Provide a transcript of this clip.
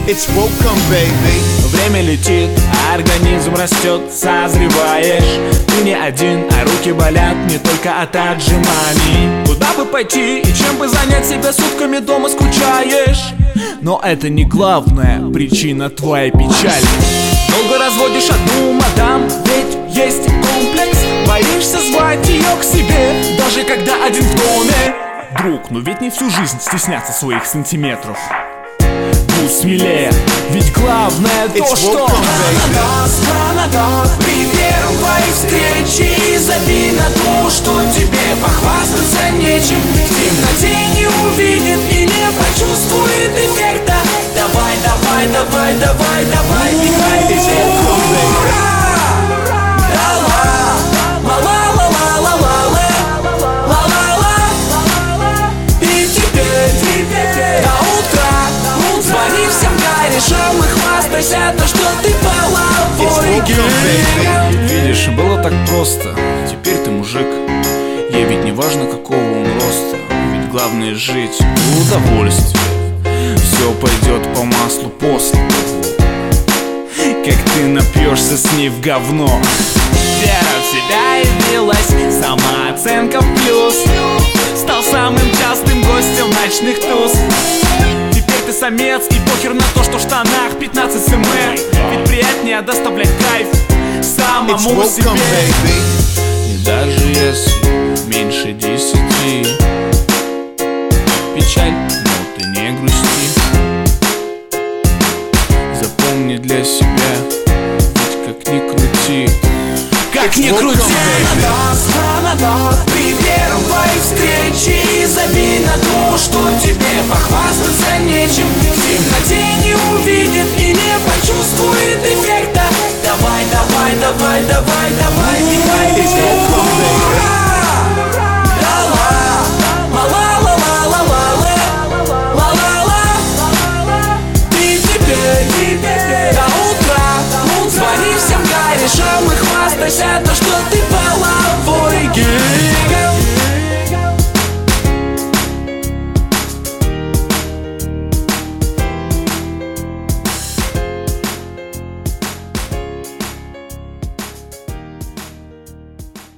It's welcome, baby. Время летит, а организм растет, созреваешь. Ты не один, а руки болят не только от отжиманий. Куда бы пойти и чем бы занять себя, сутками дома скучаешь. Но это не главная причина твоей печали. Долго разводишь одну мадам, ведь есть комплекс. Боишься звать ее к себе, даже когда один в доме. Друг, но ведь не всю жизнь стесняться своих сантиметров. Будь смелее, ведь главное то, что Гранадос, при первой встрече и забей на то, что тебе похвастаться нечем. В темноте не увидит и не почувствует эффекта. Давай, давай, давай, давай, давай, пихай петельку. Решил и хвастайся, то что ты половой. Видишь, было так просто, теперь ты мужик. Ей ведь не важно, какого он роста, ведь главное жить в удовольствие. Все пойдет по маслу после того, как ты напьешься с ней в говно. Вера в себя явилась, самооценка в плюс. Стал самым частым гостем ночных туз. Ты самец и похер на то, что в штанах 15 см. Ведь приятнее доставлять кайф самому себе. И даже если меньше 10, печаль, но ты не грусти. Запомни для себя, ведь как ни крути, как ни крути. При первой встрече забей на то, что тебе похвастаться нечем. В темноте не увидит и не почувствует эффекта. Давай, давай, давай, давай,